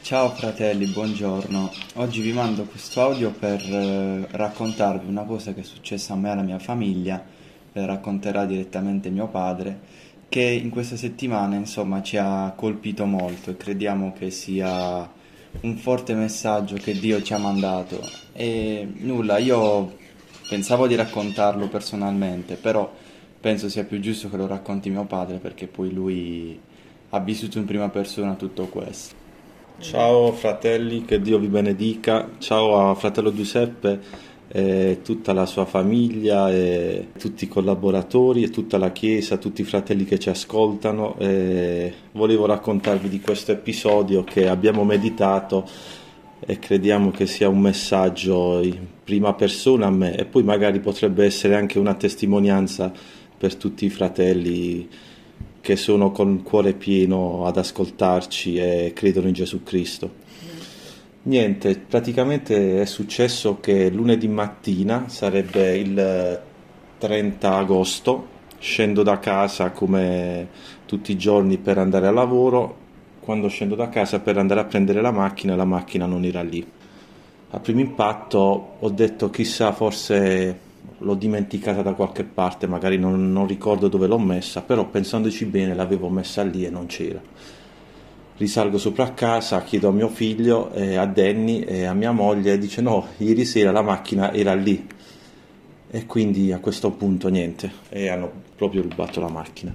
Ciao fratelli, buongiorno. Oggi vi mando questo audio per raccontarvi una cosa che è successa a me e alla mia famiglia, racconterà direttamente mio padre, che in questa settimana insomma ci ha colpito molto e crediamo che sia un forte messaggio che Dio ci ha mandato. E nulla, io pensavo di raccontarlo personalmente, però penso sia più giusto che lo racconti mio padre perché poi lui ha vissuto in prima persona tutto questo. Ciao fratelli, che Dio vi benedica. Ciao a fratello Giuseppe e tutta la sua famiglia e tutti i collaboratori e tutta la Chiesa, tutti i fratelli che ci ascoltano. Volevo raccontarvi di questo episodio che abbiamo meditato e crediamo che sia un messaggio in prima persona a me e poi magari potrebbe essere anche una testimonianza per tutti i fratelli che sono con il cuore pieno ad ascoltarci e credono in Gesù Cristo. Niente, praticamente è successo che lunedì mattina, sarebbe il 30 agosto, scendo da casa come tutti i giorni per andare al lavoro. Quando scendo da casa per andare a prendere la macchina non era lì. A primo impatto ho detto chissà, forse l'ho dimenticata da qualche parte, magari non ricordo dove l'ho messa, però pensandoci bene l'avevo messa lì e non c'era. Risalgo sopra a casa, chiedo a mio figlio, a Danny e a mia moglie e dice no, ieri sera la macchina era lì. E quindi a questo punto niente, e hanno proprio rubato la macchina.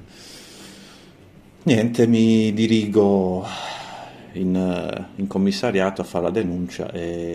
Niente, mi dirigo in commissariato a fare la denuncia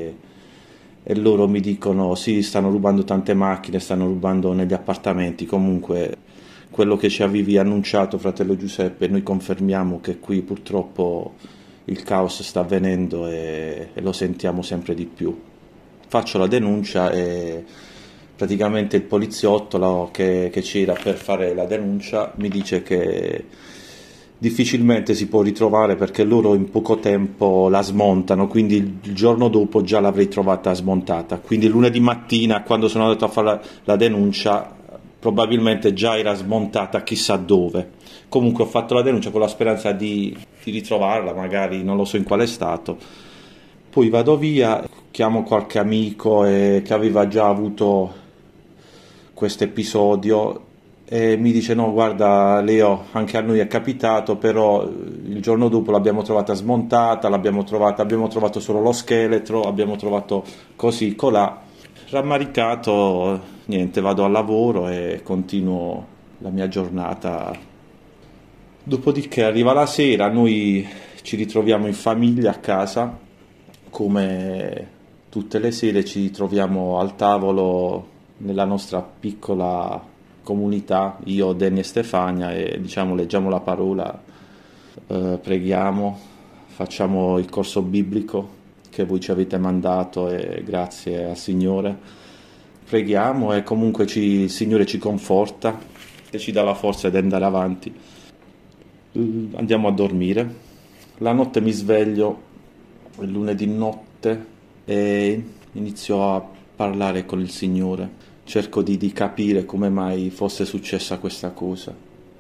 e loro mi dicono sì, stanno rubando tante macchine, stanno rubando negli appartamenti, comunque quello che ci avevi annunciato, fratello Giuseppe, noi confermiamo che qui purtroppo il caos sta avvenendo e lo sentiamo sempre di più. Faccio la denuncia e praticamente il poliziotto che c'era per fare la denuncia mi dice che difficilmente si può ritrovare perché loro in poco tempo la smontano, quindi il giorno dopo già l'avrei trovata smontata. Quindi lunedì mattina, quando sono andato a fare la denuncia, probabilmente già era smontata chissà dove. Comunque ho fatto la denuncia con la speranza di ritrovarla, magari non lo so in quale stato. Poi vado via, chiamo qualche amico che aveva già avuto questo episodio e mi dice no guarda Leo, anche a noi è capitato, però il giorno dopo l'abbiamo trovata smontata, abbiamo trovato solo lo scheletro, abbiamo trovato così colà. Rammaricato, niente, vado al lavoro e continuo la mia giornata. Dopodiché arriva la sera, noi ci ritroviamo in famiglia a casa, come tutte le sere ci troviamo al tavolo nella nostra piccola comunità, io, Danny e Stefania, e diciamo leggiamo la parola, preghiamo, facciamo il corso biblico che voi ci avete mandato e grazie al Signore. Preghiamo e comunque il Signore ci conforta e ci dà la forza di andare avanti. Andiamo a dormire. La notte mi sveglio, è lunedì notte, e inizio a parlare con il Signore. Cerco di capire come mai fosse successa questa cosa.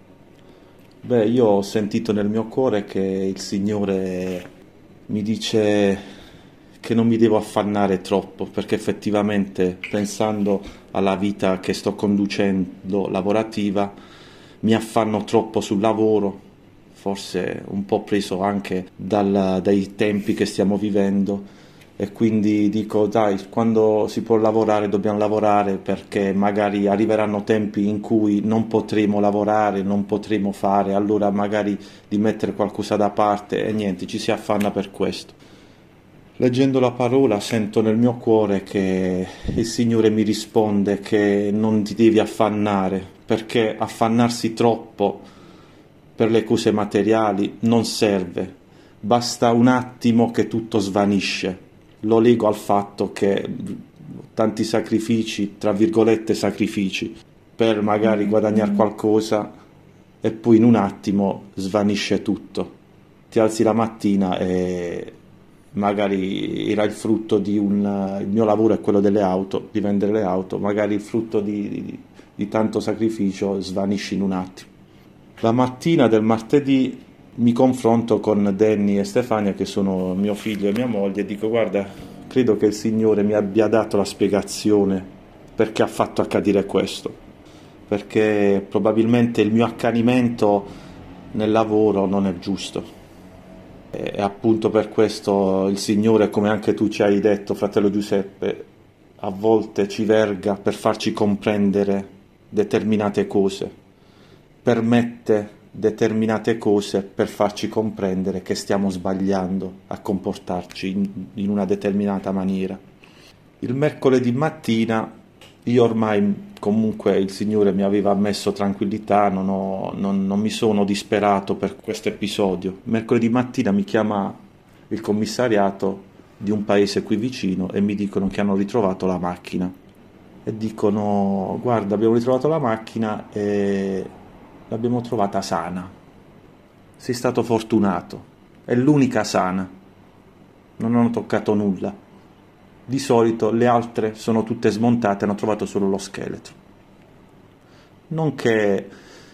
Beh, io ho sentito nel mio cuore che il Signore mi dice che non mi devo affannare troppo, perché effettivamente pensando alla vita che sto conducendo lavorativa, mi affanno troppo sul lavoro, forse un po' preso anche dai tempi che stiamo vivendo e quindi dico dai, quando si può lavorare dobbiamo lavorare perché magari arriveranno tempi in cui non potremo lavorare, non potremo fare, allora magari di mettere qualcosa da parte e niente, ci si affanna per questo. Leggendo la parola sento nel mio cuore che il Signore mi risponde che non ti devi affannare, perché affannarsi troppo per le cose materiali non serve, basta un attimo che tutto svanisce. Lo lego al fatto che tanti sacrifici, tra virgolette sacrifici, per magari guadagnare qualcosa e poi in un attimo svanisce tutto. Ti alzi la mattina e magari era il frutto il mio lavoro è quello delle auto, di vendere le auto, magari il frutto di tanto sacrificio svanisce in un attimo. La mattina del martedì mi confronto con Danny e Stefania, che sono mio figlio e mia moglie, e dico: guarda, credo che il Signore mi abbia dato la spiegazione perché ha fatto accadere questo, perché probabilmente il mio accanimento nel lavoro non è giusto. E appunto per questo il Signore, come anche tu ci hai detto, fratello Giuseppe, a volte ci verga per farci comprendere determinate cose, permette determinate cose per farci comprendere che stiamo sbagliando a comportarci in una determinata maniera. Il mercoledì mattina io ormai, comunque, il Signore mi aveva messo tranquillità, non mi sono disperato per questo episodio. Mercoledì mattina mi chiama il commissariato di un paese qui vicino e mi dicono che hanno ritrovato la macchina. E dicono: guarda, abbiamo ritrovato la macchina e l'abbiamo trovata sana. Sei stato fortunato. È l'unica sana. Non hanno toccato nulla. Di solito le altre sono tutte smontate, hanno trovato solo lo scheletro. Non che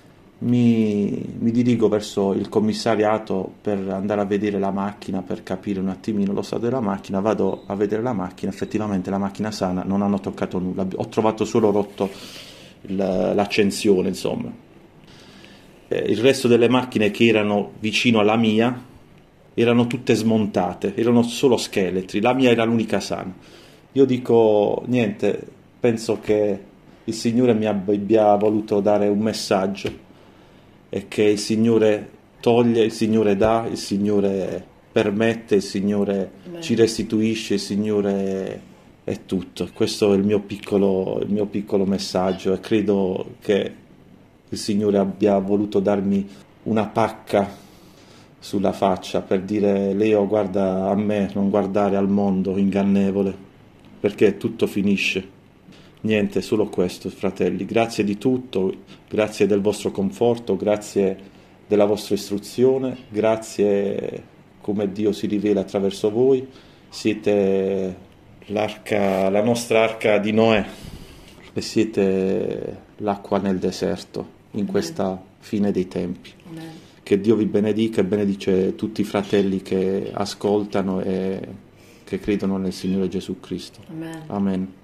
mi dirigo verso il commissariato per andare a vedere la macchina, per capire un attimino lo stato della macchina. Vado a vedere la macchina, effettivamente la macchina sana, non hanno toccato nulla. Ho trovato solo rotto l'accensione, insomma. Il resto delle macchine che erano vicino alla mia erano tutte smontate, erano solo scheletri, la mia era l'unica sana. Io dico: niente, penso che il Signore mi abbia voluto dare un messaggio, e che il Signore toglie, il Signore dà, il Signore permette, il Signore ci restituisce, il Signore è tutto. Questo è il mio piccolo messaggio, e credo che il Signore abbia voluto darmi una pacca sulla faccia per dire: Leo, guarda a me, non guardare al mondo ingannevole, perché tutto finisce. Niente, solo questo, fratelli. Grazie di tutto, grazie del vostro conforto, grazie della vostra istruzione, grazie come Dio si rivela attraverso voi. Siete la nostra arca di Noè, e siete l'acqua nel deserto in questa fine dei tempi. Amen. Che Dio vi benedica e benedice tutti i fratelli che ascoltano e che credono nel Signore Gesù Cristo. Amen. Amen.